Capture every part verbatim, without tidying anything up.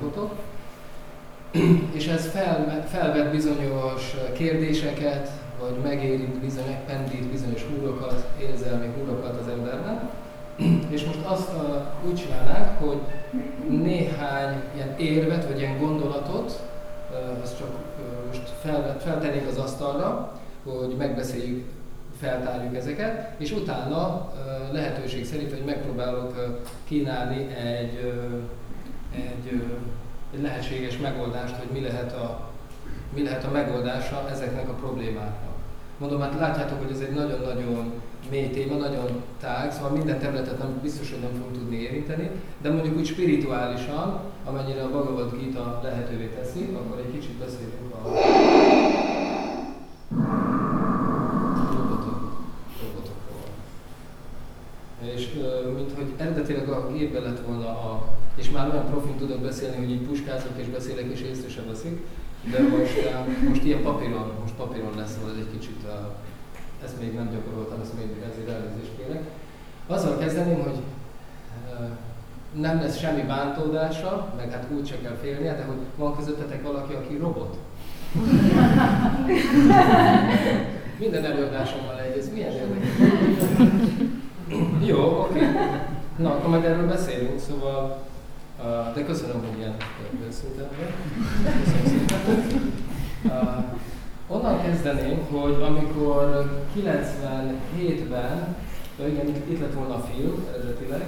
robotok, és ez fel, felvet bizonyos kérdéseket, vagy megérint bizonyos, megpendít bizonyos húrokat, érzelmi húrokat az emberben. És most azt uh, úgy csinálnák, hogy néhány ilyen érvet, vagy ilyen gondolatot, uh, azt csak uh, most fel, feltennék az asztalra, hogy megbeszéljük, feltárjuk ezeket, és utána uh, lehetőség szerint, hogy megpróbálok uh, kínálni egy, uh, egy, uh, egy lehetséges megoldást, hogy mi lehet, a, mi lehet a megoldása ezeknek a problémáknak. Mondom, hát látjátok, hogy ez egy nagyon-nagyon mély téma, nagyon tág, szóval minden területet nem, biztos, hogy nem fogunk tudni érinteni, de mondjuk úgy spirituálisan, amennyire a Bhagavad Gita lehetővé teszi, akkor egy kicsit beszélünk a robotok, robotokról. És mint hogy eredetileg a gépben lett volna a, és már olyan profin tudok beszélni, hogy így puskázok és beszélek és észre sem veszik, de most, most ilyen papíron, most papíron lesz, vagy egy kicsit, ezt még nem gyakoroltam, ezt még ezért elnézést kérek. Azzal kezdeném, hogy nem lesz semmi bántódása, meg hát úgy se kell félnie, de hogy van közöttetek valaki, aki robot. Minden előadásommal egy, ez milyen érdekes. Jó, oké. Okay. Na, akkor majd erről beszélünk, szóval Uh, de köszönöm, hogy ilyen őszintén vagy. Köszönöm szépen. Uh, onnan kezdeném, hogy amikor kilencvenhétben, de igen, itt, itt lett volna a film eredetileg,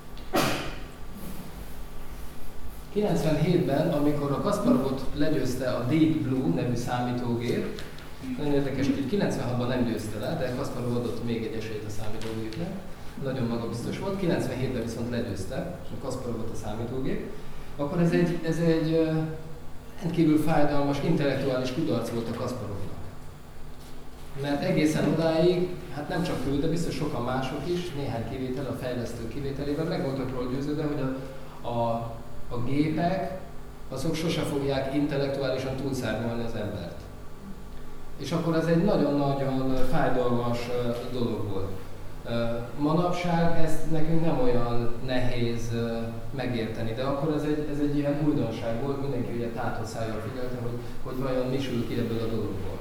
kilencvenhétben, amikor a Kasparovot legyőzte a Deep Blue nevű számítógép, nagyon érdekes, hogy kilencvenhatban nem győzte le, de Kasparov adott még egy esélyt a számítógépnek. Nagyon magabiztos volt, kilencvenhétben viszont legyőzte a Kasparovot a számítógép, akkor ez egy, ez egy rendkívül fájdalmas, intellektuális kudarc volt a Kasparovnak. Mert egészen odáig, hát nem csak ő, de biztos sokan mások is, néhány kivétel, a fejlesztő kivételével meg voltak róla győződve, hogy a, a, a gépek, azok sose fogják intellektuálisan túlszárnyalni az embert. És akkor ez egy nagyon-nagyon fájdalmas dolog volt. Manapság ezt nekünk nem olyan nehéz megérteni, de akkor ez egy, ez egy ilyen újdonság volt, mindenki ugye tátott szájjal figyelte, hogy, hogy vajon mi sül ki ebből a dologból.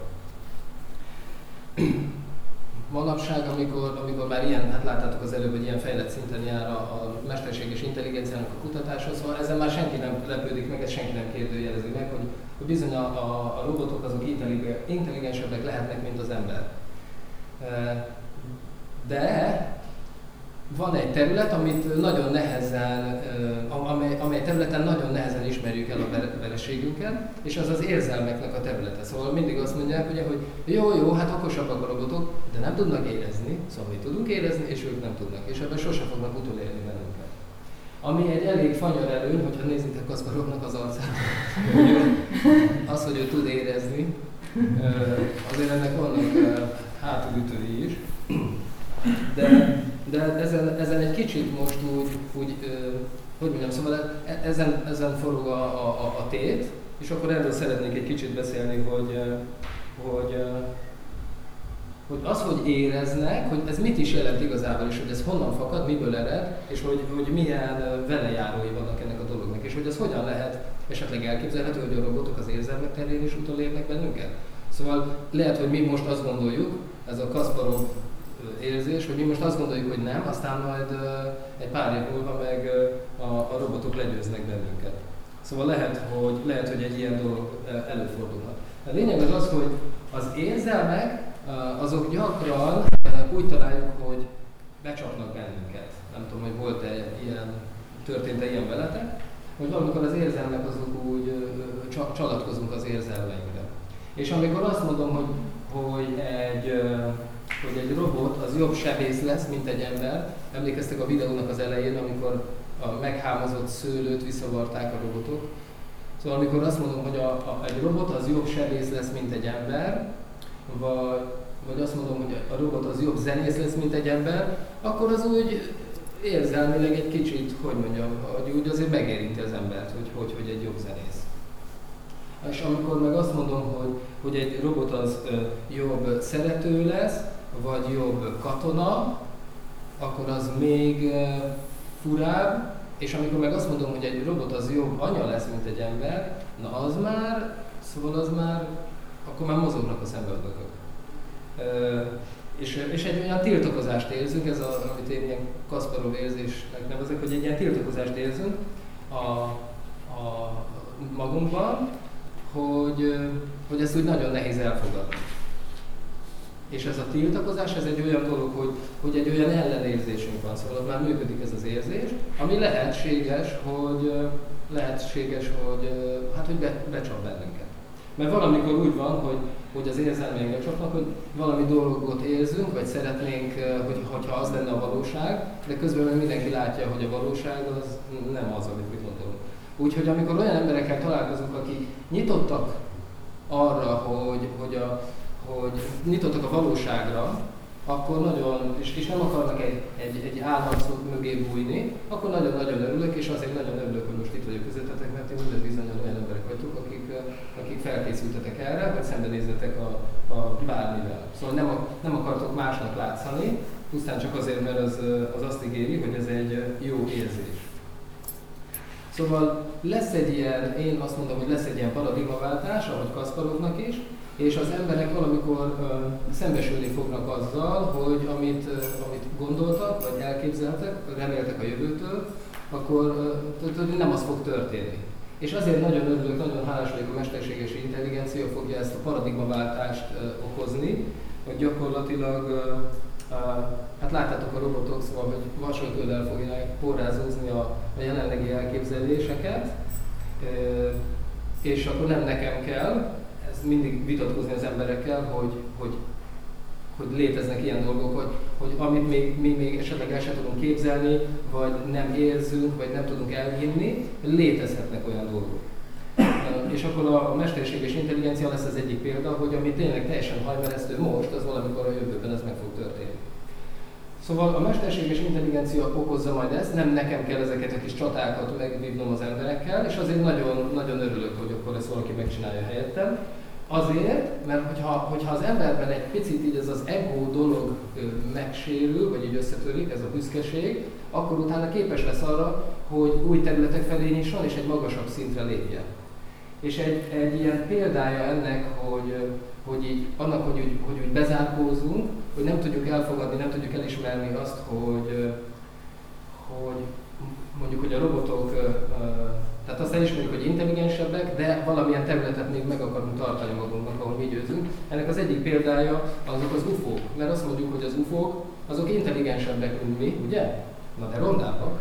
Manapság, amikor, amikor már ilyen, hát láttátok az előbb, hogy ilyen fejlett szinten jár a, a mesterséges intelligenciának a kutatása, szóval ezzel már senki nem lepődik meg, ezt senki nem kérdőjelezi meg, hogy, hogy bizony a, a, a robotok azok intelligensebbek lehetnek, mint az ember. De van egy terület, amit nagyon nehezen, amely, amely területen nagyon nehezen ismerjük el a vereségünket, és az az érzelmeknek a területe. Szóval mindig azt mondják, ugye, hogy jó, jó, hát okosabbak a robotok, de nem tudnak érezni, szóval mi tudunk érezni, és ők nem tudnak, és ebben sose fognak utolérni bennünket. Ami egy elég fanyar előny, hogyha nézitek Kasparovnak az arcát, az, hogy ő tud érezni, azért ennek vannak hátulütői is. De, de ezen, ezen egy kicsit most úgy, úgy hogy mondjam, szóval ezen, ezen forog a, a, a tét, és akkor erről szeretnék egy kicsit beszélni, hogy, hogy, hogy az, hogy éreznek, hogy ez mit is jelent igazából, és hogy ez honnan fakad, miből ered, és hogy, hogy milyen velejárói vannak ennek a dolognak, és hogy ez hogyan lehet esetleg elképzelhető, hogy a robotok az érzelmek terén is utolérnek bennünket. Szóval lehet, hogy mi most azt gondoljuk, ez a Kasparov érzés, hogy mi most azt gondoljuk, hogy nem, aztán majd uh, egy pár év múlva meg uh, a, a robotok legyőznek bennünket. Szóval lehet, hogy, lehet, hogy egy ilyen dolog uh, előfordulhat. A lényeg az az, hogy az érzelmek uh, azok gyakran uh, úgy találjuk, hogy becsapnak bennünket. Nem tudom, hogy volt-e ilyen, történt-e ilyen veletek, hogy valamikor az érzelmek azok úgy uh, csalatkozunk az érzelmeinkre. És amikor azt mondom, hogy, hogy egy uh, hogy egy robot az jobb sebész lesz, mint egy ember. Emlékeztek a videónak az elején, amikor a meghámozott szőlőt visszavarták a robotok. Szóval amikor azt mondom, hogy a, a, egy robot az jobb sebész lesz, mint egy ember, vagy, vagy azt mondom, hogy a robot az jobb zenész lesz, mint egy ember, akkor az úgy érzelmileg egy kicsit, hogy mondjam, hogy úgy azért megérinti az embert, hogy hogy, hogy egy jobb zenész. És amikor meg azt mondom, hogy, hogy egy robot az ö, jobb szerető lesz, vagy jobb katona, akkor az még ö, furább, És amikor meg azt mondom, hogy egy robot az jobb anya lesz, mint egy ember, na az már, szóval az már, akkor már mozognak a szemöldökök. És, és egy olyan tiltakozást érzünk, ez a, amit én ilyen Kasparov érzésnek nevezek, hogy egy ilyen tiltakozást érzünk a, a magunkban, hogy, hogy ezt úgy nagyon nehéz elfogadni. És ez a tiltakozás, ez egy olyan dolog, hogy, hogy egy olyan ellenérzésünk van, szóval már működik ez az érzés, ami lehetséges, hogy, lehetséges, hogy, hát, hogy be, becsap bennünket. Mert valamikor úgy van, hogy, hogy az érzelmeink becsapnak, hogy valami dolgot érzünk, vagy szeretnénk, hogy, hogyha az lenne a valóság, de közben mindenki látja, hogy a valóság az nem az, amit mi gondolunk. Úgyhogy amikor olyan emberekkel találkozunk, akik nyitottak arra, hogy, hogy, a, hogy nyitottak a valóságra, akkor nagyon, és, és nem akarnak egy, egy, egy álharc mögé bújni, akkor nagyon-nagyon örülök, és azért nagyon örülök, hogy most itt vagyok közöttetek, mert én minden bizonyan olyan emberek vagytok, akik, akik felkészültetek erre, vagy szembenézzetek a, a bármivel. Szóval nem, nem akartok másnak látszani, pusztán csak azért, mert az, az azt ígéri, hogy ez egy jó érzés. Szóval lesz egy ilyen, én azt mondom, hogy lesz egy ilyen paradigmaváltás, ahogy Kasparovnak is, és az emberek valamikor uh, szembesülni fognak azzal, hogy amit, uh, amit gondoltak, vagy elképzeltek, reméltek a jövőtől, akkor uh, nem az fog történni. És azért nagyon örülök, nagyon hálás vagyok, a mesterséges intelligencia fogja ezt a paradigmaváltást uh, okozni, hogy gyakorlatilag, uh, uh, hát láttátok a robotok, szóval, hogy vasötöddel fogják porrázózni a, a jelenlegi elképzeléseket, uh, és akkor nem nekem kell mindig vitatkozni az emberekkel, hogy, hogy, hogy léteznek ilyen dolgok, hogy, hogy amit még, mi még esetleg el sem tudunk képzelni, vagy nem érzünk, vagy nem tudunk elhinni, létezhetnek olyan dolgok. És akkor a mesterséges intelligencia lesz az egyik példa, hogy ami tényleg teljesen hajmeresztő most, az valamikor a jövőben ez meg fog történni. Szóval a mesterséges intelligencia okozza majd ezt, nem nekem kell ezeket a kis csatákat megvívnom az emberekkel, és azért nagyon, nagyon örülök, hogy akkor ezt valaki megcsinálja helyettem. Azért, mert hogyha, hogyha az emberben egy picit így ez az ego dolog megsérül, vagy így összetörik, ez a büszkeség, akkor utána képes lesz arra, hogy új területek felé nyisson, és egy magasabb szintre lépjen. És egy, egy ilyen példája ennek, hogy, hogy így, annak, hogy úgy, hogy úgy bezárkózunk, hogy nem tudjuk elfogadni, nem tudjuk elismerni azt, hogy, hogy mondjuk, hogy a robotok, tehát azt elismerjük, hogy intelligensebbek, de valamilyen területet még meg akarunk tartani magunknak, ahol mi győzünk. Ennek az egyik példája azok az ufók, mert azt mondjuk, hogy az ufók azok intelligensebbek, mint mi, ugye? Na de rondábbak.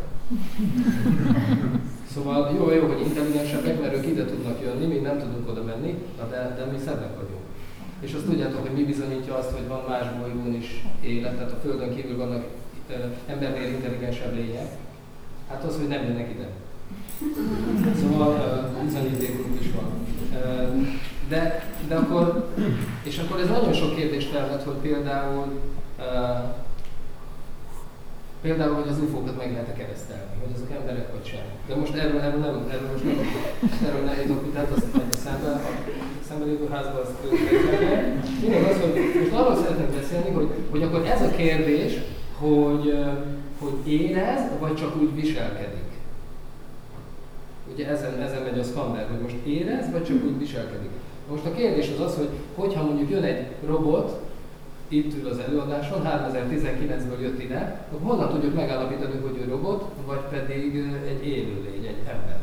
Szóval jó, jó, hogy intelligensebbek, mert ők ide tudnak jönni, mi nem tudunk oda menni, na de, de mi szebbek vagyunk. És azt tudjátok, hogy mi bizonyítja azt, hogy van más bolygón is élet, tehát a Földön kívül vannak e, embernél intelligensebb lények. Hát az, hogy nem jönnek ide. Szóval uh, bizonyítékunk is van. Uh, de, de akkor, és akkor ez nagyon sok kérdést felvet, hogy például, uh, például, hogy az ufókat meg lehet-e keresztelni, hogy azok emberek vagy sem. De most erről, erről nem, erről most nem, erről ne jutok, tehát azt megy a szembe, a szembelévő házban azt kérdezik. Mindig az, hogy most arról szeretnék beszélni, hogy, hogy akkor ez a kérdés, hogy, hogy érez, vagy csak úgy viselkedik. Ugye ezen, ezen megy a szkander, hogy most érez, vagy csak úgy viselkedik. Most a kérdés az az, hogy hogyha mondjuk jön egy robot, itt ül az előadáson, háromezer-tizenkilencből jött ide, akkor honnan tudjuk megállapítani, hogy ő robot, vagy pedig egy élőlény, egy ember.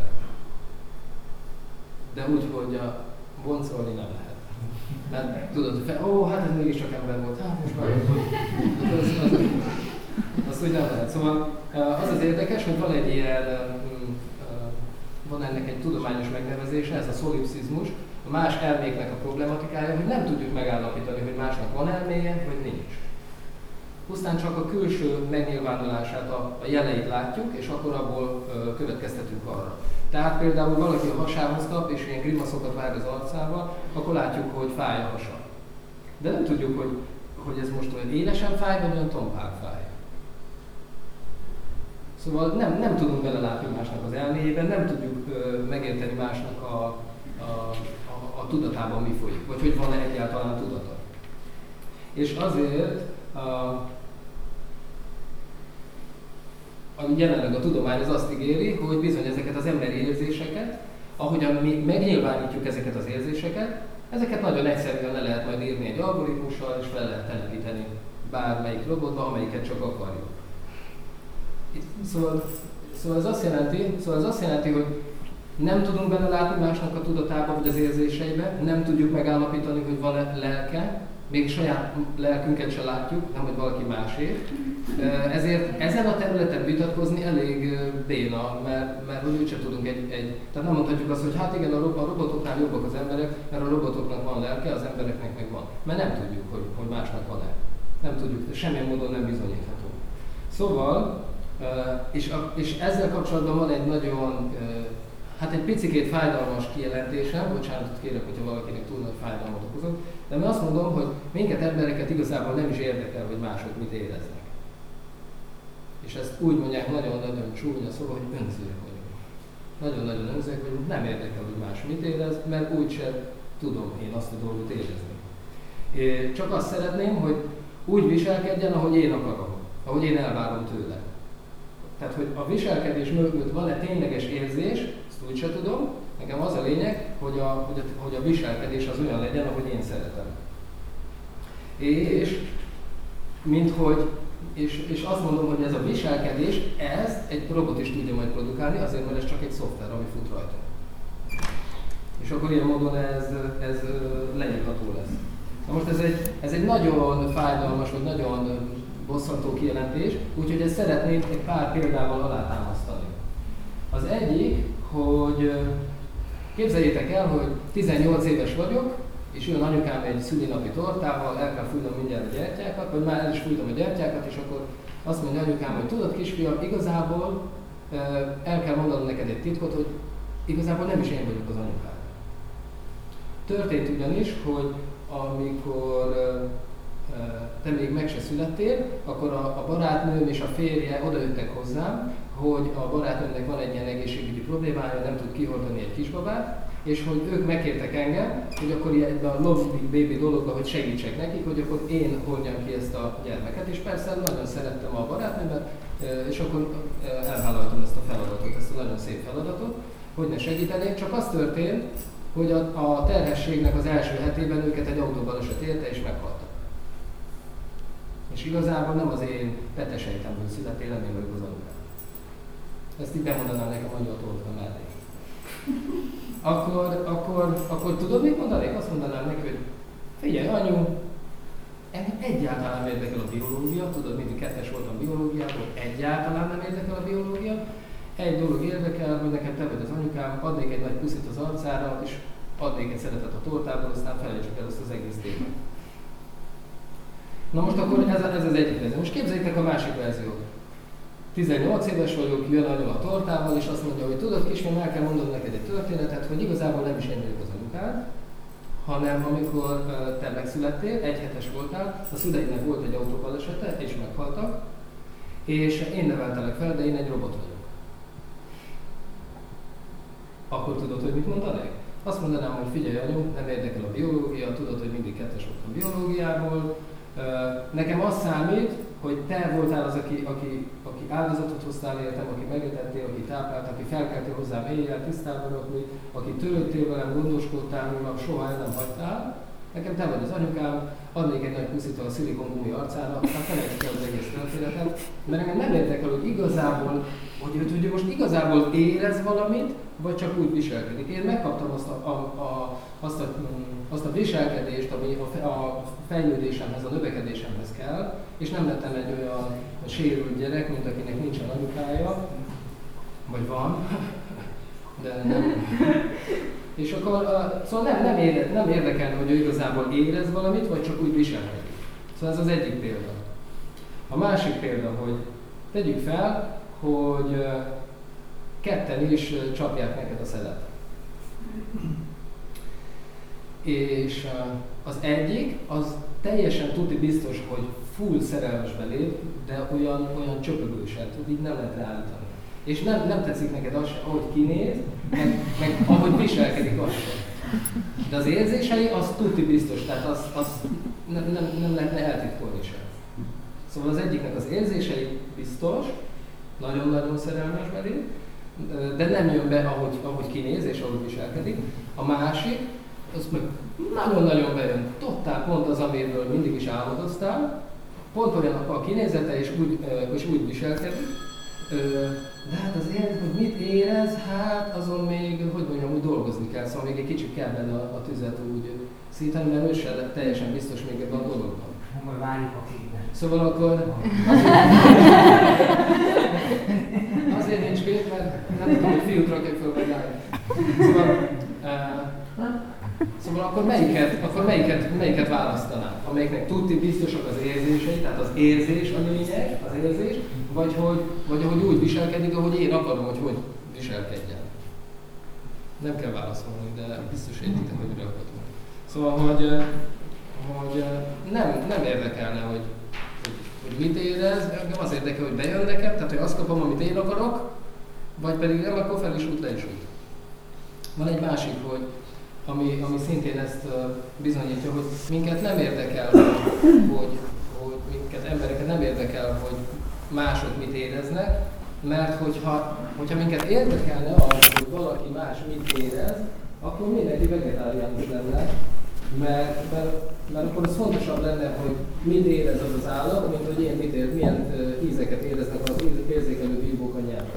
De úgy, hogy a boncolni nem lehet. Mert tudod, hogy fel, ó, hát ez mégiscsak ember volt, hát most már az, az, az, az úgy nem lehet. Szóval az az érdekes, hogy van egy ilyen, van ennek egy tudományos megnevezése, ez a szolipszizmus, a más elméknek a problematikája, hogy nem tudjuk megállapítani, hogy másnak van elméje, vagy nincs. Pusztán csak a külső megnyilvánulását, a, a jeleit látjuk, és akkor abból ö, következtetünk arra. Tehát például valaki a hasához kap, és ilyen grimaszokat vág az arcával, akkor látjuk, hogy fáj a hasa. De nem tudjuk, hogy, hogy ez most olyan élesen fáj, vagy olyan tompán fáj. Szóval nem, nem tudunk belelátni másnak az elméjében, nem tudjuk ö, megérteni másnak a, a, a, a tudatában mi folyik, vagy hogy van-e egyáltalán tudata. És azért, a, jelenleg a tudomány az azt ígéri, hogy bizony ezeket az emberi érzéseket, ahogyan mi megnyilvánítjuk ezeket az érzéseket, ezeket nagyon egyszerűen le lehet majd írni egy algoritmussal, és fel lehet telepíteni bármelyik robotba, amelyiket csak akarjuk. Szóval, szóval, ez azt jelenti, szóval ez azt jelenti, hogy nem tudunk belelátni másnak a tudatába vagy az érzéseibe, nem tudjuk megállapítani, hogy van-e lelke, még saját lelkünket se látjuk, nem hogy valaki másé. Ezért ezen a területen vitatkozni elég béna, mert, mert hogy úgyse tudunk egy, egy... Tehát nem mondhatjuk azt, hogy hát igen, a robotoknál jobbak az emberek, mert a robotoknak van lelke, az embereknek meg van. Mert nem tudjuk, hogy, hogy másnak van-e. Nem tudjuk, semmilyen módon nem bizonyítható. Szóval, és, a, és ezzel kapcsolatban van egy nagyon, hát egy picikét fájdalmas kijelentésem, bocsánatot kérek, hogyha valakinek túl nagy fájdalmat okozok, de én azt mondom, hogy minket embereket igazából nem is érdekel, hogy mások mit éreznek. És ezt úgy mondják nagyon-nagyon csúnya szóval, hogy önzőek vagyunk. Nagyon-nagyon önzőek vagyunk, nem érdekel, hogy más mit érez, mert úgyse tudom én azt a dolgot érezni. Én csak azt szeretném, hogy úgy viselkedjen, ahogy én akarom, ahogy én elvárom tőle. Tehát, hogy a viselkedés mögött van-e tényleges érzés, ezt úgyse tudom. Nekem az a lényeg, hogy a, hogy, a, hogy a viselkedés az olyan legyen, ahogy én szeretem. És, mint hogy, és, és azt mondom, hogy ez a viselkedés, ez egy robot is tudja majd produkálni, azért, mert ez csak egy szoftver, ami fut rajta. És akkor ilyen módon ez, ez leírható lesz. Na most ez egy, ez egy nagyon fájdalmas, vagy nagyon bosszantó kijelentés, úgyhogy ezt szeretném egy pár példával alátámasztani. Az egyik, hogy képzeljétek el, hogy tizennyolc éves vagyok, és jön anyukám egy szülinapi tortával, el kell fújnom mindjárt a gyertyákat, vagy már el is fújtam a gyertyákat, és akkor azt mondja anyukám, hogy tudod kisfiam, igazából el kell mondanom neked egy titkot, hogy igazából nem is én vagyok az anyukám. Történt ugyanis, hogy amikor te még meg se születtél, akkor a, a barátnőm és a férje odajöttek hozzám, hogy a barátnőmnek van egy ilyen egészségügyi problémája, nem tud kihordani egy kisbabát, és hogy ők megkértek engem, hogy akkor ebben a love baby dologban, hogy segítsek nekik, hogy akkor én hordjam ki ezt a gyermeket, és persze nagyon szerettem a barátnőmet, és akkor elvállaltam ezt a feladatot, ezt a nagyon szép feladatot, hogy ne segítenék, csak az történt, hogy a, a terhességnek az első hetében őket egy autóbaleset érte és meghaltak. És igazából nem az én petesejtemből születél, nem én vagyok az anyukám. Ezt így bemondanám nekem annyira torta mellé. Akkor, akkor, akkor tudod, mit mondanék? Azt mondanám neki, hogy figyelj, anyu, engem egyáltalán nem érdekel a biológia, tudod, mindig kettes voltam biológiából, egyáltalán nem érdekel a biológia. Egy dolog érdekel, hogy nekem te vagy az anyukám, adnék egy nagy puszit az arcára, és adnék egy szeretet a tortából, aztán felejtsük el azt az egész témát. Na most akkor ez, ez az egyik verzió. Most képzeljétek a másik verziót. tizennyolc éves vagyok, jön anyu a tortával, és azt mondja, hogy tudod kisfiam, el kell mondanom neked egy történetet, hogy igazából nem is én vagyok az anyukád, hanem amikor te megszülettél, egyhetes voltál, a szüleidnek volt egy autóbalesete, és meghaltak, és én neveltelek fel, de én egy robot vagyok. Akkor tudod, hogy mit mondanék? Azt mondanám, hogy figyelj anyu, nem érdekel a biológia, tudod, hogy mindig kettes voltam biológiából. Nekem az számít, hogy te voltál az, aki, aki, aki áldozatot hoztál értem, aki megetettél, aki táplált, aki felkeltél hozzám éjjel tisztában rakni, aki törődtél velem, gondoskodtál rólam, soha el nem hagytál. Nekem te vagy az anyukám, adnék egy nagy puszit a szilikongumi arcára, aztán felejtsük el az egész történetet, mert engem nem érdekel, hogy igazából, hogy ő tudja, most igazából érez valamit, vagy csak úgy viselkedik. Én megkaptam azt a, a, a, azt a, azt a viselkedést, ami a, a fejlődésemhez, a növekedésemhez kell, és nem lettem egy olyan sérült gyerek, mint akinek nincsen anyukája, vagy van, de nem. És akkor, uh, szóval nem, nem, érde, nem érdekel, hogy ő igazából érez valamit, vagy csak úgy viselkedik. Szóval ez az egyik példa. A másik példa, hogy tegyük fel, hogy uh, ketten is uh, csapják neked a szelet. És uh, az egyik, az teljesen tuti biztos, hogy full szerelmes beléd, de olyan, olyan csöpögősen, tud, így nem lehet ráállítani. És nem, nem tetszik neked az, ahogy kinéz, meg, meg ahogy viselkedik az sem. De az érzései, az tuti biztos, tehát az, az nem, nem, nem lehetne eltitkolni sem. Szóval az egyiknek az érzései biztos, nagyon-nagyon szerelmes belé, de nem jön be, ahogy, ahogy kinéz és ahogy viselkedik. A másik, az meg nagyon-nagyon bejön. Totál pont az, amiről mindig is álmodoztál, pont olyan a kinézete és úgy, és úgy viselkedik, de hát azért, hogy mit érez, hát azon még, hogy mondjam, úgy dolgozni kell, szóval még egy kicsit kell benne a, a tüzet úgy szítani, mert ő sem lett teljesen biztos még ebben a dologban. Majd várjuk a képben. Szóval akkor azért, azért nincs kép, mert nem tudom, hogy fiút rakják föl vagy lányok. Szóval, uh, szóval akkor melyiket, akkor melyiket, melyiket választanám? Amelyiknek tudti biztosak az érzései, tehát az érzés a lényeg, az érzés, vagy hogy, vagy hogy úgy viselkedik, ahogy én akarom, hogy hogy viselkedjen. Nem kell válaszolni, de biztos értitek, hogy mire akartam. Szóval, hogy, hogy nem, nem érdekelne, hogy, hogy, hogy mit érez, engem az érdekel, hogy bejön nekem, tehát hogy azt kapom, amit én akarok, vagy pedig nem, akkor fel is út, le is út. Van egy másik, hogy ami, ami szintén ezt bizonyítja, hogy minket nem érdekel, hogy, hogy, hogy minket embereket nem érdekel, hogy mások mit éreznek, mert hogyha, hogyha minket érdekelne az, hogy valaki más mit érez, akkor mindenki vegetáriánus lenne, mert, mert, mert akkor az fontosabb lenne, hogy mit érez az az állat, mint hogy én mit ér, milyen uh, ízeket éreznek az érzékelő vívók a nyelven.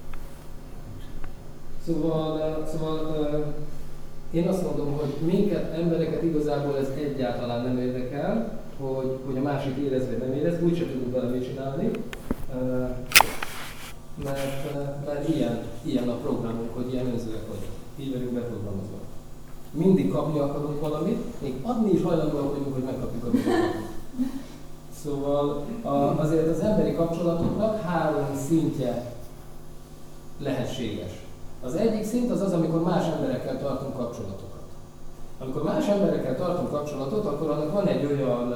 Szóval, uh, szóval uh, én azt mondom, hogy minket, embereket igazából ez egyáltalán nem érdekel, hogy, hogy a másik érez vagy nem érez, úgyse tudunk vele mit csinálni, uh, mert, uh, mert ilyen, ilyen a programunk, hogy ilyen önzőek vagyunk. Így vagyunk beprogramozva. Mindig kapni akarunk valamit, még adni is hajlandóak vagyunk, hogy megkapjuk a dolgokat. Szóval a, azért az emberi kapcsolatoknak három szintje lehetséges. Az egyik szint az az, amikor más emberekkel tartunk kapcsolatokat. Amikor más emberekkel tartunk kapcsolatot, akkor annak van egy olyan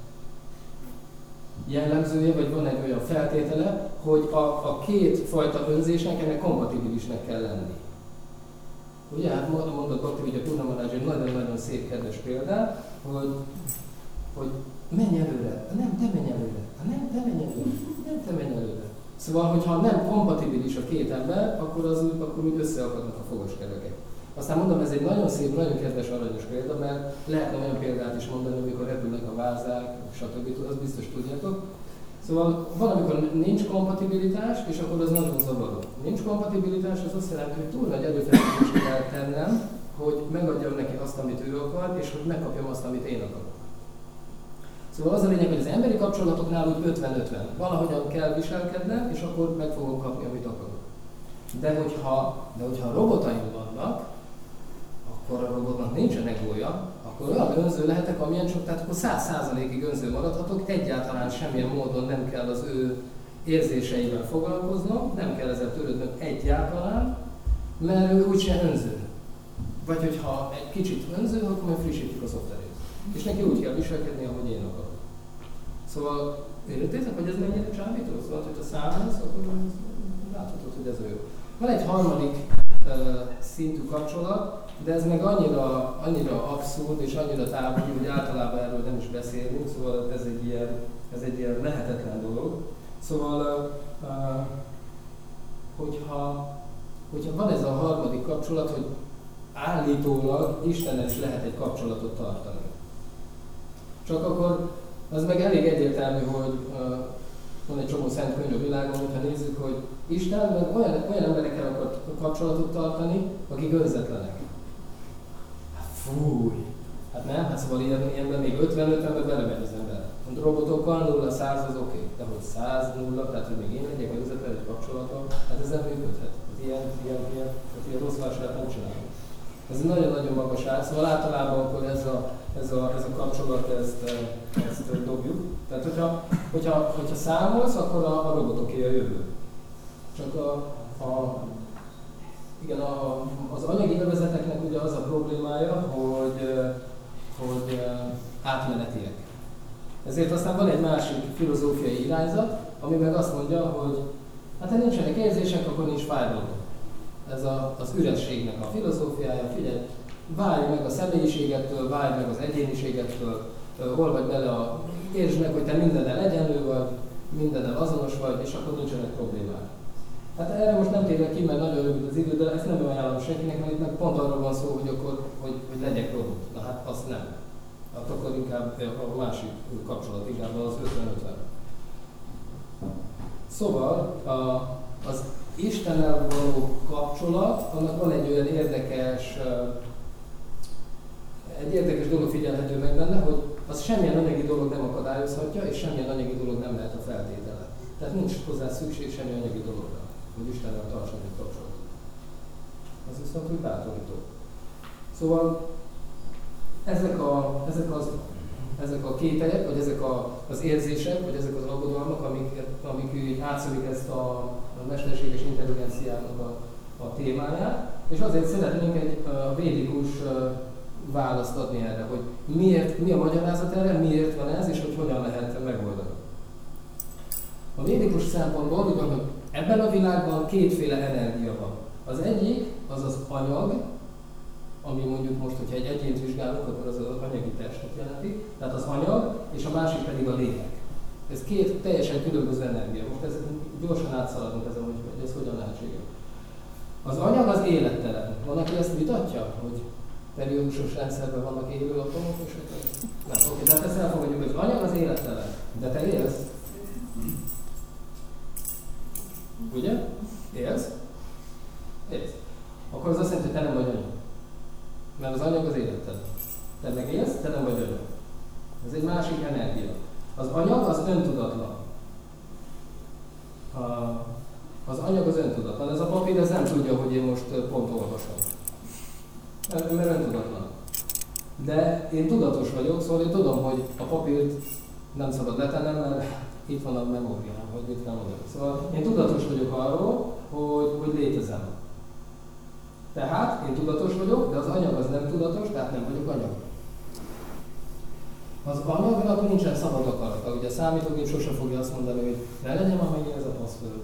jellemzője, vagy van egy olyan feltétele, hogy a, a két fajta önzésnek ennek kompatibilisnek kell lenni. Ugye, hát mondott Bakti, hogy a Purnamana egy nagyon-nagyon szép, kedves példa, hogy, hogy menj előre, nem, te menj előre, nem, te menj előre, nem, te menj előre. Szóval, hogyha nem kompatibilis a két ember, akkor, az, akkor úgy összeakadnak a fogoskerekek. Aztán mondom, ez egy nagyon szép, nagyon kedves, aranyos példa, mert lehetne olyan példát is mondani, amikor repülnek a vázák, stb. Azt biztos tudjátok. Szóval van, amikor nincs kompatibilitás, és akkor az nagyon zavaró. Nincs kompatibilitás, az azt jelenti, hogy túl nagy erőfeszítést kell tennem, hogy megadjam neki azt, amit ő akar, és hogy megkapjam azt, amit én akarok. Szóval az a lényeg, hogy az emberi kapcsolatoknál úgy ötven-ötven. Valahogyan kell viselkednem, és akkor meg fogom kapni, amit akarok. De hogyha, de hogyha robotaim vannak, akkor a robotnak nincsen egója, akkor olyan önző lehetek, amilyen csak, tehát akkor száz százalékig önző maradhatok, egyáltalán semmilyen módon nem kell az ő érzéseivel foglalkoznom, nem kell ezzel törődnöm egyáltalán, mert ő úgyse önző. Vagy hogyha egy kicsit önző, akkor meg frissítjük a szoftverét. És neki úgy kell viselkedni, ahogy én akarok. Szóval értétek, hogy ez mennyire csábító? Szóval, hogyha számolsz, akkor láthatod, hogy ez jó. Van egy harmadik uh, szintű kapcsolat, de ez meg annyira, annyira abszurd és annyira távoli, hogy általában erről nem is beszélünk, szóval ez egy ilyen, ez egy ilyen lehetetlen dolog. Szóval, uh, uh, hogyha, hogyha van ez a harmadik kapcsolat, hogy állítólag Istennel is lehet egy kapcsolatot tartani. Csak akkor az meg elég egyértelmű, hogy uh, van egy csomó szent könyv a világon, hogyha nézzük, hogy Isten meg olyan, olyan emberekkel akar kapcsolatot tartani, akik önzetlenek. Hát fúj! Hát nem, hát szóval ilyen, ilyenben még ötven-ötvenbe belemegy az ember. A robotokkal nulla száz az oké, okay. De hogy száz nulla, tehát hogy még én legyek önzetlen egy kapcsolatom, hát ez nem működhet. Hát ilyen, ilyen, ilyen, hát ilyen rossz vásárt nem csinálunk. Ez egy nagyon-nagyon magas ár, szóval általában akkor ez a, ez a, ez a kapcsolat, ezt, ezt dobjuk. Tehát hogyha, hogyha, hogyha számolsz, akkor a, a robotoké a jövő. Csak a, a, igen, a, az anyagi övezeteknek ugye az a problémája, hogy, hogy átmenetiek. Ezért aztán van egy másik filozófiai irányzat, ami meg azt mondja, hogy hát ha nincsenek érzések, akkor nincs fájdalom. Ez a, az ürességnek a filozófiája, figyelj, válj meg a személyiségettől, válj meg az egyéniségettől, olvadj bele a, értsd meg, hogy te mindennel egyenlő vagy, mindennel azonos vagy, és akkor nincsenek problémák. Hát erre most nem térek ki, mert nagyon rövid az idő, de ezt nem ajánlom senkinek, mert itt meg pont arról van szó, hogy akkor, hogy, hogy legyek robot. Na hát azt nem. Hát akkor inkább a másik kapcsolat, inkább az ötven ötven. Szóval a, az Istennel való kapcsolat, annak van egy olyan érdekes, egy érdekes dolog figyelhető meg benne, hogy az semmilyen anyagi dolog nem akadályozhatja, és semmilyen anyagi dolog nem lehet a feltétele. Tehát nincs hozzá szükség semmi anyagi dologra, hogy Istennel tartson egy kapcsolatot. Ez viszont úgy bátorító. Szóval ezek a, ezek az, ezek a kételyek, vagy ezek a, az érzések, vagy ezek az aggodalmak, amik, amik átszölik ezt a, a mesterséges intelligenciának a, a témáját, és azért szeretnénk egy a védikus választ adni erre, hogy miért, mi a magyarázat erre, miért van ez, és hogy hogyan lehet megoldani. A védikus szempontból úgy van, hogy ebben a világban kétféle energia van. Az egyik az az anyag, ami mondjuk most, hogyha egy egyént vizsgálunk, akkor az az anyagi testet jelenti, tehát az anyag, és a másik pedig a lélek. Ez két teljesen különböző energia. Most ez, gyorsan átszaladunk ezen, hogy, hogy ez hogyan lehetséges. Az anyag az élettelen. Van, aki ezt vitatja, hogy periódusos rendszerben vannak élő atomok, és nem, oké, de hát ezt elfogadjuk, hogy az anyag az élettelen. De te élsz? Ugye? Élsz? Élsz. Akkor az azt jelenti, hogy te nem vagy anyag. Mert az anyag az élettelen. Te meg élsz, te nem vagy anyag. Ez egy másik energia. Az anyag az öntudatlan. A, az anyag az öntudatlan. Ez a papír ez nem tudja, hogy én most pont olvasom. Mert öntudatlan. De én tudatos vagyok, szóval én tudom, hogy a papírt nem szabad letennem, mert itt van a memóriám, hogy mit kell mondani. Szóval én tudatos vagyok arról, hogy, hogy létezem. Tehát én tudatos vagyok, de az anyag az nem tudatos, tehát nem vagyok anyag. Az anyagnak nincsen szabad akarata. Ugye a számítógép sose fogja azt mondani, hogy ne legyen már megint ez a passzföld.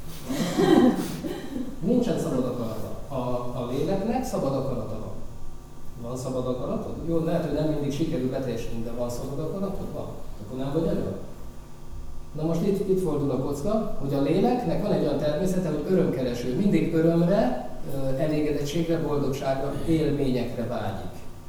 Nincsen szabad akarata. A, a léleknek szabad akarata van. Van szabad akaratod? Jó, lehet, hogy nem mindig sikerül beteljesíteni, de van szabad akaratod? Van. Akkor nem vagy anyag? Na most itt, itt fordul a kocka, hogy a léleknek van egy olyan természete, hogy örömkereső. Mindig örömre, elégedettségre, boldogságra, élményekre vágyik.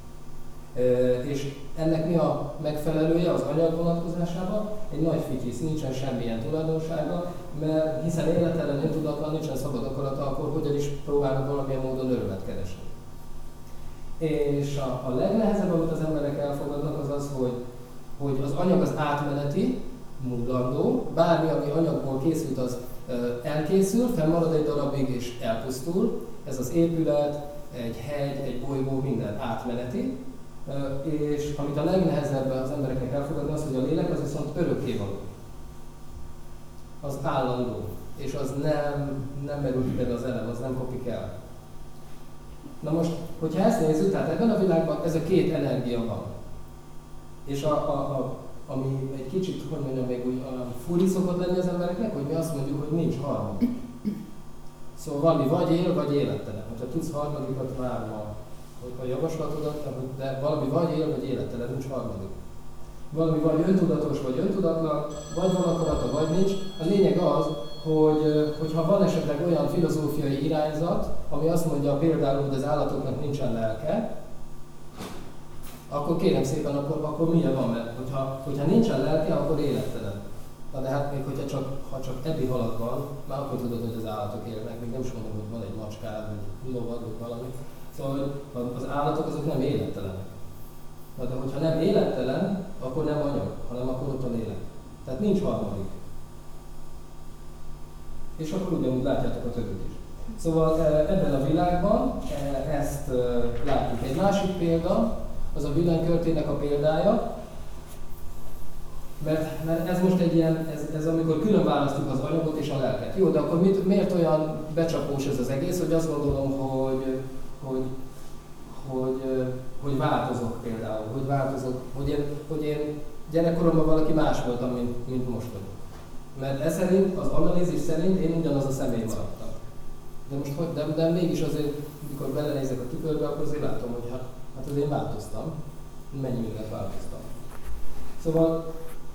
És ennek mi a megfelelője az anyag vonatkozásában? Egy nagy fityisz, nincsen semmilyen tulajdonsága, mert hiszen életelen, öntudatlan, nincsen szabad akarata, akkor hogyan is próbálnak valamilyen módon örömet keresni. És a, a legnehezebb, amit az emberek elfogadnak, az az, hogy, hogy az anyag az átmeneti, múlandó, bármi, ami anyagból készült, az elkészül, fennmarad egy darabig és elpusztul. Ez az épület, egy hegy, egy bolygó, minden átmeneti. És amit a legnehezebb az embereknek elfogadni, az, hogy a lélek az viszont örökkévaló. Az állandó. És az nem, nem merül ki benne az elem, az nem kopik el. Na most, hogyha ezt nézzük, tehát ebben a világban ez a két energia van. És a, a, a, ami egy kicsit, hogy mondjam, még úgy furi szokott lenni az embereknek, hogy mi azt mondjuk, hogy nincs harmadik. Szóval valami vagy él, vagy élettelen. Hogyha tudsz harmadikat, várom a, a javaslatodat, de valami vagy él, vagy élettelen, nincs harmadik. Valami vagy öntudatos, vagy öntudatlan, vagy van akarata, vagy nincs. A lényeg az, hogy hogyha van esetleg olyan filozófiai irányzat, ami azt mondja például, hogy az állatoknak nincsen lelke, akkor kérem szépen, akkor, akkor milyen van, mert hogyha, hogyha nincsen lelke, akkor élettelen. Na de hát még hogyha csak, ha csak ebbi halak van, már akkor tudod, hogy az állatok élnek, még nem is mondom, hogy van egy macskád, vagy lovad, vagy valami. Szóval az állatok azok nem élettelenek. Na de hogyha nem élettelen, akkor nem anyag, hanem akkor ott a lélek. Tehát nincs harmadik. És akkor ugyanúgy látjátok a többit is. Szóval ebben a világban ezt látjuk. Egy másik példa, az a villanykörtének a példája, mert, mert ez most egy ilyen, ez, ez amikor külön választjuk az anyagot és a lelket. Jó, de akkor mit, miért olyan becsapós ez az egész, hogy azt gondolom, hogy, hogy, hogy, hogy változok például, hogy változok, hogy én, hogy én gyerekkoromban valaki más voltam, mint, mint most vagyok. Mert ez szerint, az analízis szerint én ugyanaz a személy maradtam. De most hogy, de, de mégis azért, mikor belenézek a tükörbe, akkor azért látom, hogy hát, hát azért változtam. Mennyi mindent változtam. Szóval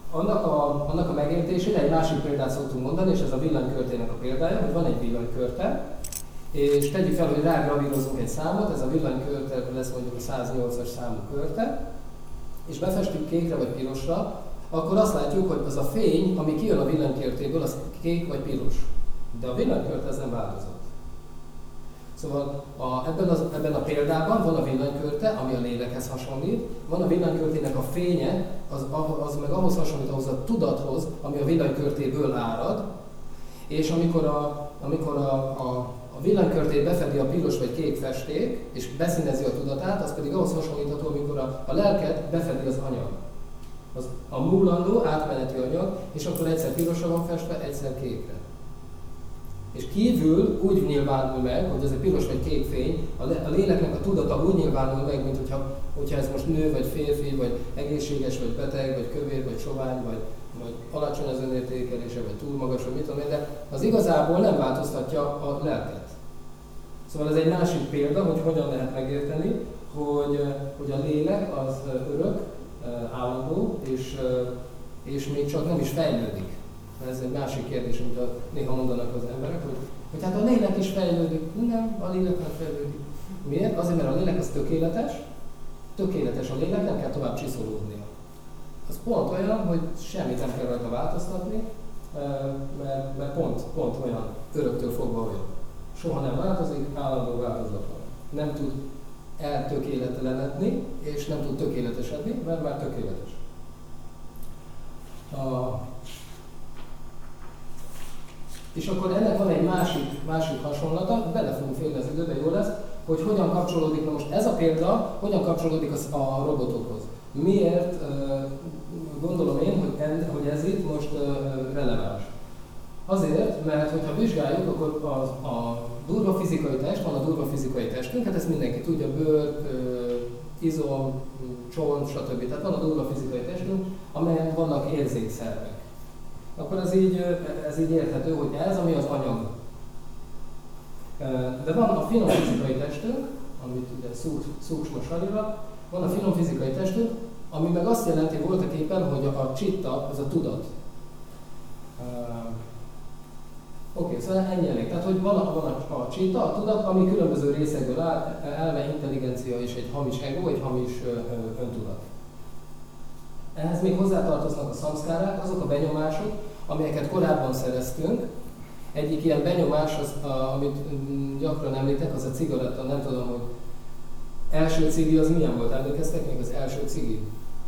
Annak a, annak a megértésére egy másik példát szoktunk mondani, és ez a villanykörtének a példája, hogy van egy villanykörte, és tegyük fel, hogy rágravírozunk egy számot, ez a villanykörte lesz mondjuk a száznyolcas számú körte, és befestjük kékre vagy pirosra, akkor azt látjuk, hogy az a fény, ami kijön a villanykörtéből, az kék vagy piros. De a villanykörte ez nem változott. Szóval a, ebben, az, ebben a példában van a villanykörte, ami a lélekhez hasonlít, van a villanykörtének a fénye, az, az meg ahhoz hasonlít, ahhoz a tudathoz, ami a villanykörtéből árad, és amikor a, amikor a, a, a villanykörtét befedi a piros vagy kék festék, és beszínezi a tudatát, az pedig ahhoz hasonlítható, amikor a, a lelket befedi az anyag. Az a múlandó, átmeneti anyag, és akkor egyszer pirosra van festve, egyszer kékre. És kívül úgy nyilvánul meg, hogy ez egy piros vagy kék fény, a léleknek a tudata úgy nyilvánul meg, mint hogyha, hogyha ez most nő, vagy férfi, vagy egészséges, vagy beteg, vagy kövér, vagy sovány, vagy, vagy alacsony az önértékelése, vagy túl magas, vagy mit tudom én, de az igazából nem változtatja a lelket. Szóval ez egy másik példa, hogy hogyan lehet megérteni, hogy, hogy a lélek az örök, állandó, és, és még csak nem is fejlődik. Ez egy másik kérdés, amit a, néha mondanak az emberek, hogy, hogy hát a lélek is fejlődik. Nem, a lélek nem fejlődik. Miért? Azért, mert a lélek az tökéletes, tökéletes a lélek, nem kell tovább csiszolódnia. Az pont olyan, hogy semmit nem kell rajta változtatni, mert, mert pont, pont olyan, öröktől fogva olyan. Soha nem változik, állandó változatlan. Nem tud eltökéletlenedni, és nem tud tökéletesedni, mert már tökéletes. A, és akkor ennek van egy másik, másik hasonlata, bele fogunk férni az időbe, jó lesz, hogy hogyan kapcsolódik, na most ez a példa, hogyan kapcsolódik az, a robotokhoz. Miért uh, gondolom én, hogy, en, hogy ez itt most uh, releváns? Azért, mert hogyha vizsgáljuk, akkor a, a durva fizikai test, van a durva fizikai testünk, hát ezt mindenki tudja, bőr, izom, csont, stb. Tehát van a durva fizikai testünk, amelyen vannak érzékszervek. Akkor ez így, ez így érthető, hogy ez, ami az anyag. De van a finom fizikai testünk, amit ugye szúksma sarira, van a finom fizikai testünk, ami meg azt jelenti voltak éppen, hogy a csitta, az a tudat. Oké, okay, szóval ennyi elég. Tehát, hogy van a, van a, a csitta, a tudat, ami különböző részekből áll, elme, intelligencia és egy hamis ego, egy hamis ö, ö, öntudat. Ehhez még hozzátartoznak a szamszkárák, azok a benyomások, amelyeket korábban szereztünk. Egyik ilyen benyomás, az, a, amit gyakran említek, az a cigaretta, nem tudom, hogy első cigi az milyen volt, emlékeztek még az első cigi?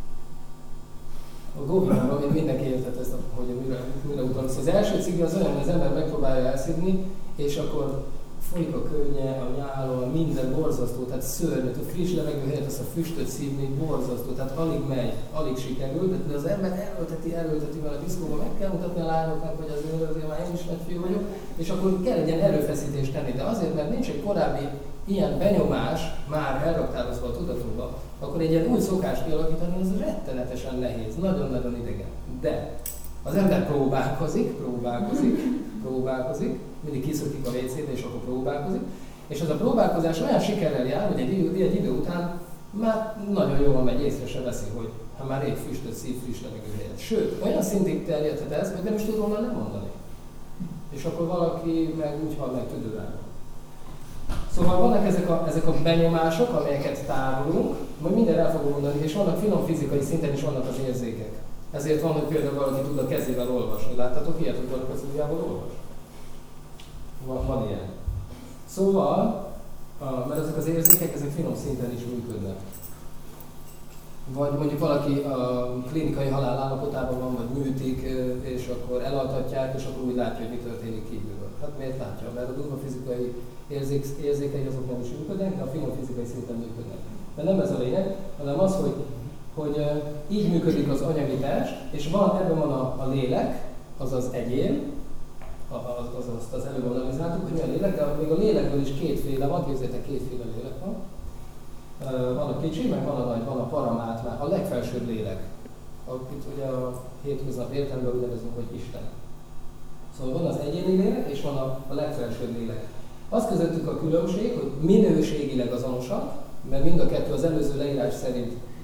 A Govinában még mindenki értett ezt, hogy mire, mire utalsz. Az első cigi az olyan, hogy az ember megpróbálja elszívni, és akkor folyik a könnye, a nyálon, minden borzasztó, tehát szörnyű, a friss levegő helyett azt a füstöt szívni, borzasztó, tehát alig megy, alig sikerül, de az ember erőlteti, erőlteti vele a diszkóba, meg kell mutatni a lányoknak, hogy azért, azért már én is nagy fiú vagyok, és akkor kell egy ilyen erőfeszítést tenni, de azért, mert nincs egy korábbi ilyen benyomás már elraktározva a tudatunkba, akkor egy ilyen új szokást kialakítani, az rettenetesen nehéz, nagyon-nagyon idegen. De az ember próbálkozik, próbálkozik, próbálkozik, mindig kiszökik a vécébe, és akkor próbálkozik, és az a próbálkozás olyan sikerrel jár, hogy egy idő, egy idő után már nagyon jól megy, észre se veszi, hogy ha már rég füstöt szív, friss levegő helyett. Sőt, olyan szintig terjedhet ez, hogy nem is tud róla nem mondani. És akkor valaki meg úgy hal meg tüdőrágon. Szóval vannak ezek a, ezek a benyomások, amelyeket tárolunk, majd minden el fogom mondani, és vannak finom fizikai szinten is vannak az érzékek. Ezért van, hogy például valaki tud a kezével olvasni. Láttatok ilyet, hogy valaki az ujjával olvas? Van, van ilyen. Szóval, mert ezek az érzékek, ezek finom szinten is működnek. Vagy mondjuk valaki a klinikai halál állapotában van, vagy műtik, és akkor elaltatják, és akkor úgy látja, hogy mi történik kívülről. Hát miért látja? Mert a durva fizikai érzék, érzékei azok nem is működnek, de a finom fizikai szinten működnek. De nem ez a lényeg, hanem az, hogy, hogy így működik az anyagi test, és van, ebben van a, a lélek, azaz egyén, az, az, azt az előbb analizáltuk, hogy mi a lélek, de még a lélekből is kétféle van, képzeljétek, kétféle lélek van. Van a kicsi, meg van a nagy, van a paramátmá, a legfelsőbb lélek, akit ugye a hétköznap értelemben úgy nevezünk, hogy Isten. Szóval van az egyéni lélek, és van a, a legfelsőbb lélek. Az közöttük a különbség, hogy minőségileg azonosak, mert mind a kettő az előző leírás szerint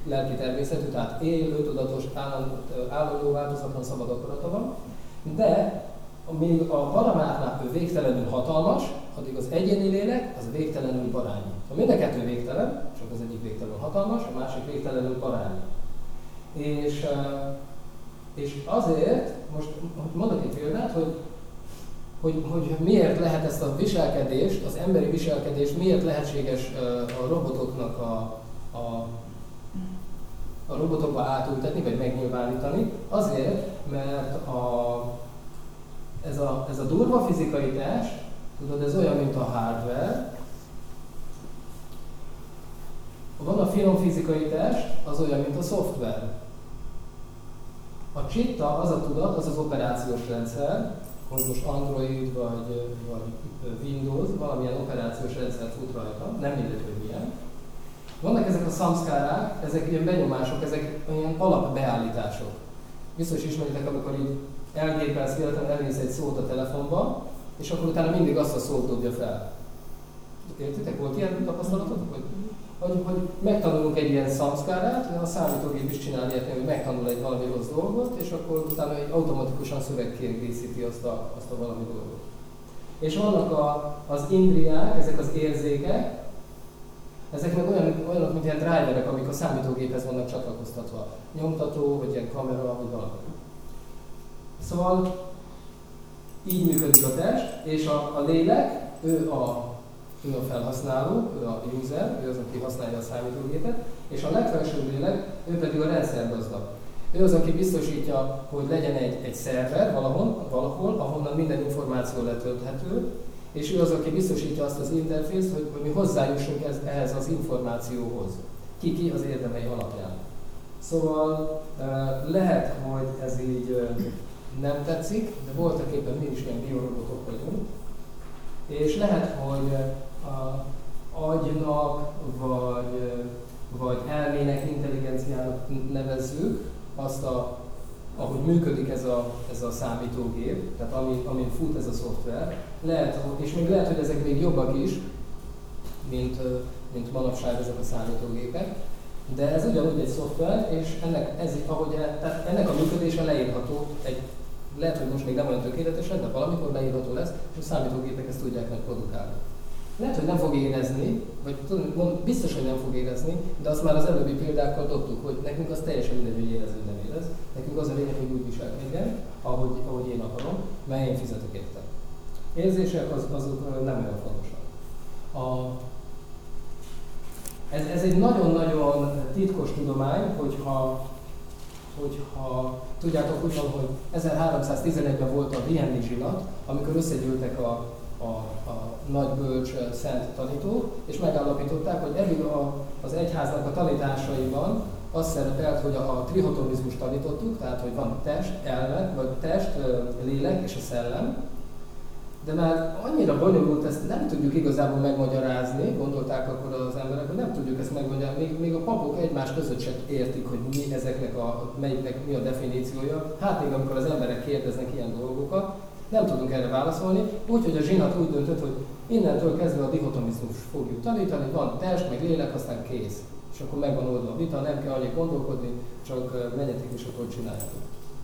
lelki természetű, tehát élő, tudatos, állandó, változatlan, szabad akarata van, de amíg a paramátnál ő végtelenül hatalmas, addig az egyéni lélek az végtelenül parányi. Ha mind a kettő végtelen, csak az egyik végtelenül hatalmas, a másik végtelenül parányi. És, és azért, most mondok egy példát, hogy, hogy, hogy miért lehet ezt a viselkedést, az emberi viselkedést, miért lehetséges a robotoknak a, a, a robotokba átültetni, vagy megnyilvánítani. Azért, mert a, ez, a, ez a durva fizikai test, tudod, ez olyan, mint a hardware. Van a finom fizikai test, az olyan, mint a szoftver. A csitta, az a tudat, az az operációs rendszer, hogy most Android vagy, vagy Windows, valamilyen operációs rendszer fut rajta, nem mindegy, hogy milyen. Vannak ezek a szamszkárák, ezek ilyen benyomások, ezek ilyen alapbeállítások. Biztos ismeritek, amikor így elgépelsz, véletlenül elnéz egy szót a telefonba, és akkor utána mindig azt a szót dobja fel. Értitek? Volt ilyen tapasztalatotok? Hogy, hogy, hogy megtanulunk egy ilyen szamszkárát, a számítógép is csinál ilyet, hogy megtanul egy valami rossz dolgot, és akkor utána egy automatikusan szöveg kiegészíti azt a, azt a valami dolgot. És vannak a, az indriák, ezek az érzékek, ezek meg olyan, olyanok, mint ilyen driverek, amik a számítógéphez vannak csatlakoztatva. Nyomtató, vagy ilyen kamera, vagy valami. Szóval így működik a test, és a, a lélek, ő a, ő a felhasználó, ő a user, ő az, aki használja a számítógépet, és a legfelsőbb lélek, ő pedig a rendszergazda. Ő az, aki biztosítja, hogy legyen egy, egy szerver valahol, valahol, ahonnan minden információ letölthető, és ő az, aki biztosítja azt az interfészt, hogy, hogy mi hozzájussunk ez, ehhez az információhoz. Ki-ki az érdemei alapján. Szóval lehet, hogy ez így nem tetszik, de voltak éppen mi is ilyen biorobotok vagyunk. És lehet, hogy a agynak, vagy, vagy elmének, intelligenciának nevezzük azt, a, ahogy működik ez a, ez a számítógép, tehát amin, amin fut ez a szoftver. Lehet, és még lehet, hogy ezek még jobbak is, mint, mint manapság ezek a számítógépek. De ez ugyanúgy egy szoftver, és ennek, ez, ahogy el, tehát ennek a működése leírható egy, lehet, hogy most még nem olyan tökéletesen, de valamikor leírható lesz, és a számítógépek ezt tudják meg produkálni. Lehet, hogy nem fog érezni, vagy tudom, biztos, hogy nem fog érezni, de azt már az előbbi példákkal dobtuk, hogy nekünk az teljesen mindegy, hogy érez, vagy nem érez. Nekünk az a lényeg, hogy úgy viselkedjen, ahogy, ahogy én akarom, mert én fizetek érte. Érzések az, azok nem olyan fontosak. A, ez, ez egy nagyon-nagyon titkos tudomány, hogyha hogyha tudjátok úgy van, hogy ezerháromszáztizenegyben volt a Vienni zsinat, amikor összegyűltek a, a, a nagy bölcs szent tanítók, és megállapították, hogy eddig a, az egyháznak a tanításaiban az szerepelt, hogy a, a trihotomizmust tanítottuk, tehát hogy van test, elme, vagy test, lélek és a szellem, de már annyira bonyolult, ezt nem tudjuk igazából megmagyarázni, gondolták akkor az emberek, hogy nem tudjuk ezt megmagyarázni, még, még a papok egymás között sem értik, hogy mi ezeknek a, melyiknek mi a definíciója. Hát még amikor az emberek kérdeznek ilyen dolgokat, nem tudunk erre válaszolni, úgyhogy a zsinat úgy döntött, hogy innentől kezdve a dihotomizmus fogjuk tanítani, van test, meg lélek, aztán kész. És akkor megvan oldva a vita, nem kell annyi gondolkodni, csak menjetek és akkor csináljátok.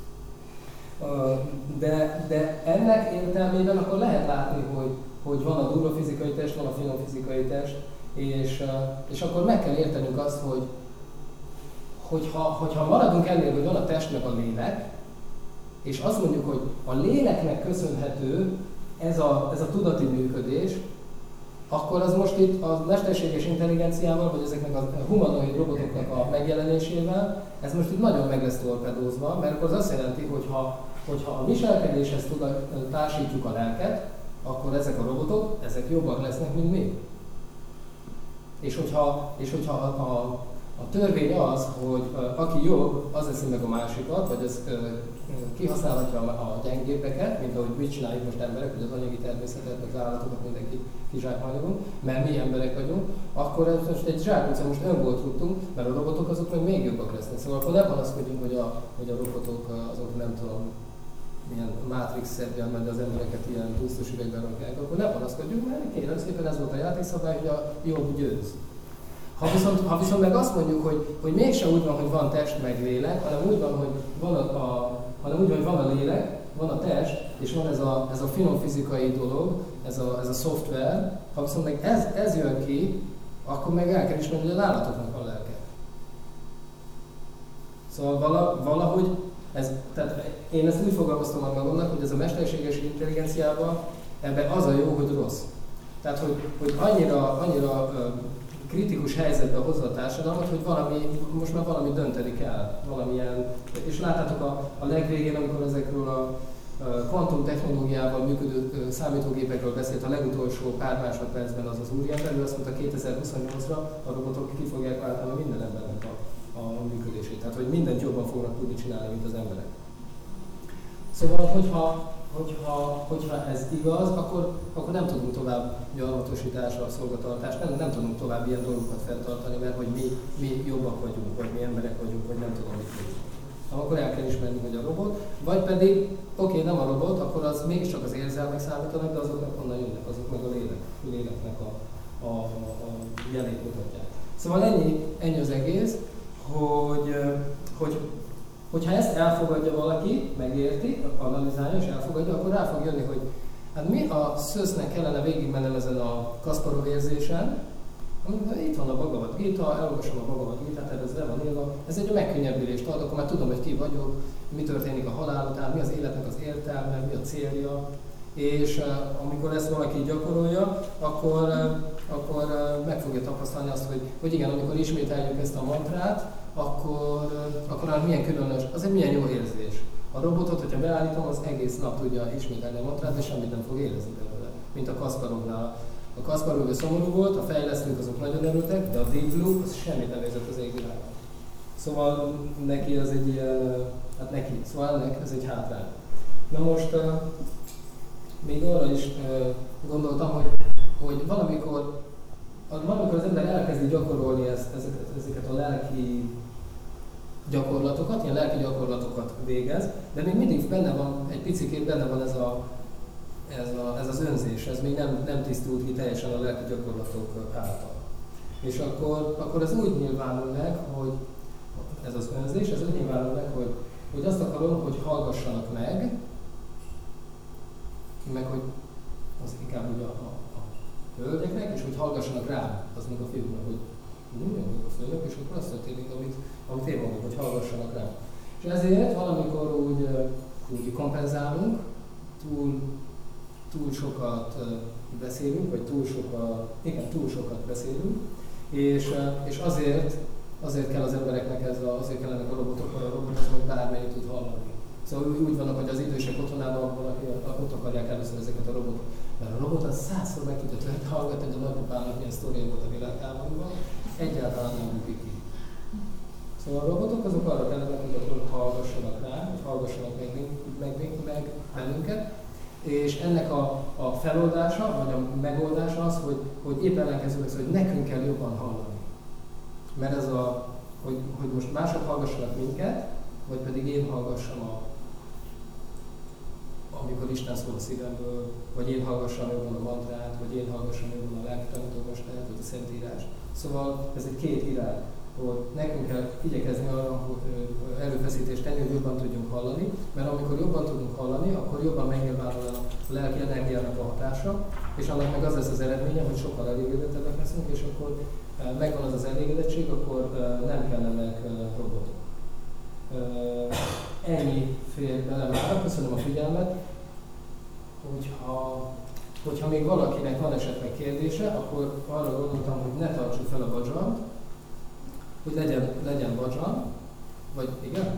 De, de ennek értelmében akkor lehet látni, hogy, hogy van a durva fizikai test, van a finom fizikai test, és, és akkor meg kell értenünk azt, hogy hogyha, hogyha maradunk ennél, hogy van a test meg a lélek, és azt mondjuk, hogy a léleknek köszönhető ez a, ez a tudati működés, akkor az most itt a mesterséges intelligenciával, vagy ezeknek a humanoid robotoknak a megjelenésével, ez most itt nagyon meg lesz torpedózva, mert akkor az azt jelenti, hogy ha, hogyha a viselkedéshez társítjuk a lelket, akkor ezek a robotok, ezek jobbak lesznek, mint mi. És hogyha, és hogyha a, a, a törvény az, hogy aki jobb, az eszi meg a másikat, vagy az kihasználhatja a gyengébbeket, mint ahogy mit csináljuk most emberek, hogy az anyagi természetet, az állatokat mindenki kizsákmányolunk, mert mi emberek vagyunk, akkor ez most egy zsákutca, most önból tudtunk, mert a robotok azok meg még jobbak lesznek. Szóval akkor ne panaszkodjunk, hogy a, hogy a robotok azok nem tudom, milyen Matrix-szerűen, mert az embereket ilyen túlszos üvegben rakják, akkor ne panaszkodjunk, mert kérem szépen ez volt a játékszabály, hogy a jobb győz. Ha viszont, ha viszont meg azt mondjuk, hogy, hogy mégsem úgy van, hogy van test meg lélek, hanem úgy van, hogy van a, a, hanem úgy van, hogy van a lélek, van a test, és van ez a, ez a finom fizikai dolog, ez a, ez a szoftver, ha viszont meg ez, ez jön ki, akkor meg el kell ismerni, hogy az állatoknak a lelke. Szóval vala, valahogy, ez, tehát én ezt úgy fogalmaztam meg magamnak, hogy ez a mesterséges intelligenciában ebben az a jó, hogy rossz. Tehát, hogy, hogy annyira, annyira kritikus helyzetbe hozza a társadalmat, hogy valami, most már valami dönteni kell, valamilyen, és láttátok a, a legvégén, amikor ezekről a kvantum technológiával működő számítógépekről beszélt a legutolsó pár másodpercben az az úriember, ő azt mondta, kétezer-huszonnyolcra a robotok ki fogják váltani minden embernek a, a működését. Tehát, hogy mindent jobban fognak tudni csinálni, mint az emberek. Szóval, hogyha, hogyha, hogyha ez igaz, akkor, akkor nem tudunk tovább gyarmatosításra, szolgatartást, nem, nem tudunk tovább ilyen dolgokat fenntartani, mert hogy mi, mi jobbak vagyunk, vagy mi emberek vagyunk, vagy nem tudom, mit vagyunk. Akkor el kell ismerni, hogy a robot, vagy pedig, oké, okay, nem a robot, akkor az mégiscsak az érzelmek számítanak, de azoknak honnan jönnek, azok meg a lélek, a léleknek a, a, a jelét mutatják. Szóval ennyi, ennyi az egész, hogy, hogy hogyha ezt elfogadja valaki, megérti, analizálja és elfogadja, akkor rá fog jönni, hogy hát mi a szösznek kellene végigmennem ezen a Kasparov érzésen, itt van a Bhagavad Gita, elolvasom a Bhagavad Gitát, ez le van írva, ez egy megkönnyebbülést ad, akkor már tudom, hogy ki vagyok, mi történik a halál után, mi az életnek az értelme, mi a célja, és uh, amikor ezt valaki gyakorolja, akkor, uh, akkor uh, meg fogja tapasztalni azt, hogy, hogy igen, amikor ismételjük ezt a mantrát, akkor, uh, akkor milyen különös, az egy milyen jó érzés. A robotot, hogyha beállítom, az egész nap tudja ismételni a mantrát, és semmit nem fog érezni belőle, mint a Kasparovnál. A Kasparov szomorú volt, a fejlesztők azok nagyon örültek, de a Deep Blue az semmit nem érzett az égvilágon. Szóval neki ez egy ilyen, hát neki, szóval ennek ez egy hátrány. Na most uh, még arra is uh, gondoltam, hogy, hogy valamikor, valamikor az ember elkezdi gyakorolni ezt, ezeket, ezeket a lelki gyakorlatokat, ilyen lelki gyakorlatokat végez, de még mindig benne van, egy picikét benne van ez a Ez, a, ez az önzés, ez még nem, nem tisztult ki teljesen a lelki gyakorlatok által. És akkor, akkor ez úgy nyilvánul meg, hogy ez az önzés, ez úgy nyilvánul meg, hogy, hogy azt akarom, hogy hallgassanak meg, meg hogy az inkább ugye a, a, a hölgyeknek, és hogy hallgassanak rám, az meg a fiúknak, hogy mondjam, hogy a főnök, és akkor azt történik, amit, amit én mondok, hogy hallgassanak rám. És ezért valamikor úgy, úgy kompenzálunk, túl túl sokat beszélünk, vagy túl sokat, igen, túl sokat beszélünk, és, és azért, azért kell az embereknek ez a, azért kellenek a robotok, a robotok, hogy bármennyit tud hallani. Szóval úgy vannak, hogy az idősek otthonában valaki, ott akarják először ezeket a robotok. Mert a robot az százszor meg tudja tőle hallgatni, hogy a nagypapának milyen sztoria volt a világháborúban, egyáltalán nem bukik ki. Szóval a robotok azok arra kellenek, hogy hallgassanak rá, hogy hallgassanak meg, meg, meg, meg bennünket, és ennek a, a feloldása, vagy a megoldása az, hogy, hogy épp ellenkezőleg, hogy nekünk kell jobban hallani. Mert ez a, hogy, hogy most mások hallgassanak minket, vagy pedig én hallgassam, a, amikor Isten szól a szívemből, vagy én hallgassam jobban a mantrát, vagy én hallgassam jobban a lelkitanítómestert, vagy a Szentírást. Szóval ez egy két irány, hogy nekünk kell igyekezni arra, hogy erőfeszítést tenni, hogy jobban tudjunk hallani, mert amikor jobban tudunk hallani, akkor jobban megnyilvánul a lelki energiának a hatása, és annak meg az lesz az eredménye, hogy sokkal elégedettebbek leszünk, és akkor megvan az az elégedettség, akkor nem kellenek robotok. Ennyi fér bele már, köszönöm a figyelmet, hogyha, hogyha még valakinek van esetleg kérdése, akkor arra gondoltam, hogy ne tartsuk fel a badzsant, hogy legyen, legyen badzsan, vagy igen?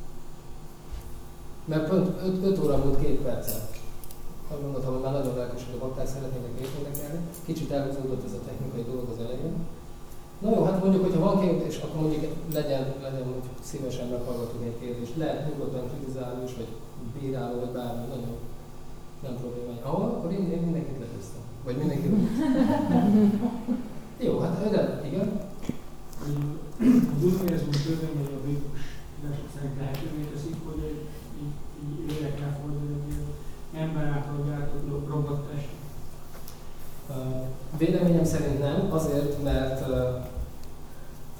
Mert pont öt óra múlt két percen. Azt gondoltam, hogy már nagyon lelkes, hogy a bakták szeretnének érdekelni. Kicsit elhúzódott ez a technikai dolog az elején. Na jó, hát mondjuk, hogyha van kérdés, akkor mondjuk legyen, legyen hogy szívesen meghallgatunk egy kérdést. Lehet nyugodtan kritizálni is, vagy bírálni, vagy bármi, nagyon nem probléma. Ahol, akkor én, én mindenkit letesztem. Vagy mindenki jó, hát de igen. Az univerzum törvény, vagy a védus szerint lehetővé teszik, hogy egy lélekre fordul egy ember által gyártott robottest. Véleményem szerint nem, azért, mert,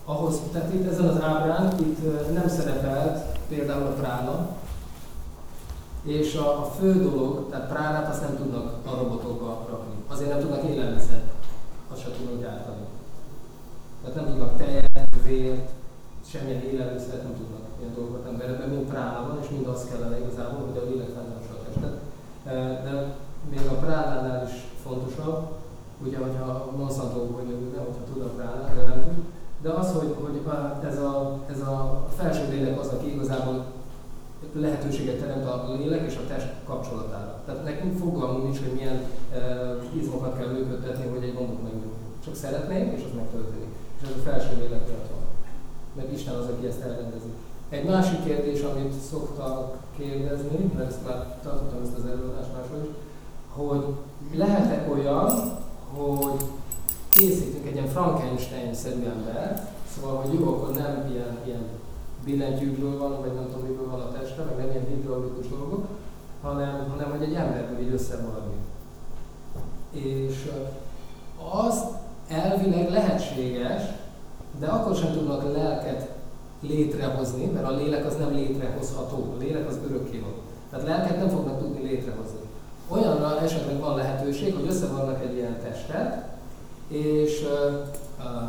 ahhoz, tehát itt ezen az ábrán itt nem szerepelt például a prána, és a, a fő dolog, tehát pránát azt nem tudnak a robotokba rakni. Azért nem tudnak élelmiszert, azt sem tudnak gyártani. Tehát nem tudnak tejet, vért, semmilyen élelmiszert nem tudnak ilyen dolgokat emberekben, mind prána van, és mind az kellene igazából, hogy a lélek fenntartsa a testet. De még a pránánál is fontosabb, ugye, hogyha a Monsanto-ból jövőne, hogyha tud a pránát, de nem tud. De az, hogy, hogy ez, a, ez a felső lélek az, aki igazából lehetőséget teremt a lélek és a test kapcsolatára. Tehát nekünk fogalmunk nincs, hogy milyen uh, izmokat kell működtetni, hogy egy gombot megműködjön. Csak szeretnénk, és az megtörténik. És ez a felső lélek miatt van. Mert Isten az, aki ezt elrendezi. Egy másik kérdés, amit szoktak kérdezni, mert ezt már tartottam ezt az előadást máshol is, hogy lehet-e olyan, hogy készítünk egy ilyen Frankenstein-szerű embert, szóval, hogy jó, akkor nem ilyen, ilyen billentyűkből van, vagy nem tudom, miből van a teste, meg nem ilyen hidraulikus dolgok, hanem, hanem hogy egy emberből így összevarni. És az elvileg lehetséges, de akkor sem tudnak lelket létrehozni, mert a lélek az nem létrehozható, a lélek az örökkévaló. Tehát lelket nem fognak tudni létrehozni. Olyanra esetleg van lehetőség, hogy összevarnak egy ilyen testet, és uh, uh,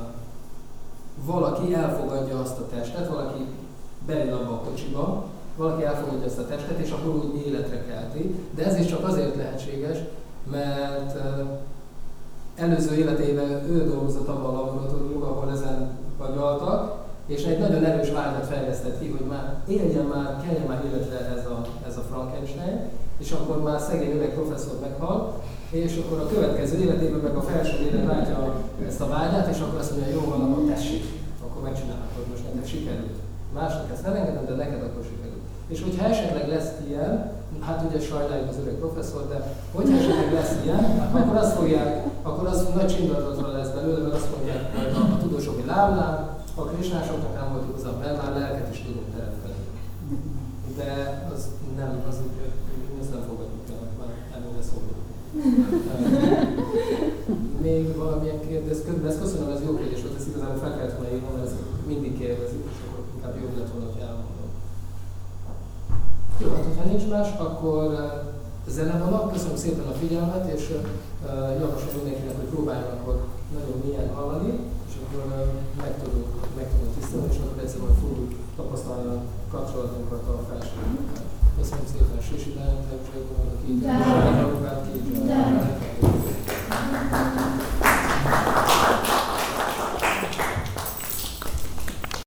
valaki elfogadja azt a testet, valaki beül abba a kocsiba, valaki elfogadja ezt a testet, és akkor úgy életre kelti. De ez is csak azért lehetséges, mert uh, előző életében ő dolgozott abban a laboratóriumban, ahol ezen vagyaltak, és egy nagyon erős vágyat fejlesztett ki, hogy már éljen már, keljen már életre ez a, ez a Frankenstein, és akkor már szegény öreg professzor meghal, és akkor a következő életében meg a felső lélek látja ezt a vágyát, és akkor azt mondja, jó van, akkor tessék, akkor megcsinálhatod, most neked sikerült. Másnak ezt nem engedem, de neked akkor sikerült. És hogyha esetleg lesz ilyen, hát ugye sajnáljuk az öreg professzor, de hogyha esetleg lesz ilyen, akkor azt fogják, akkor az nagy csinálatra lesz belőle, mert azt mondják majd a, a tudósok, hogy lám-lám, a krisnásoknak nem volt igazabb, mert már lelket is tudunk teremteni. De az nem, az úgy, ezt nem fogadjuk el, már előre szólunk. Még valamilyen kérdés, ezt köszönöm, ez jó kérdés volt, ezt igazából fel kellett volna írnom, mert ezt mindig kérdezik, és akkor inkább jobb lett volna, hogy elmondom. Jó, hát ha nincs más, akkor zene vannak, köszönöm szépen a figyelmet, és uh, javaslom mindenkinek, hogy próbáljon akkor nagyon mélyen hallani, és akkor uh, meg tudunk, meg tudunk tisztelni, és akkor egyszerűen fogjuk tapasztalni a kapcsolatunkat a felsőkkel. Köszönöm szépen, Sisi, de nem tudom, hogy a két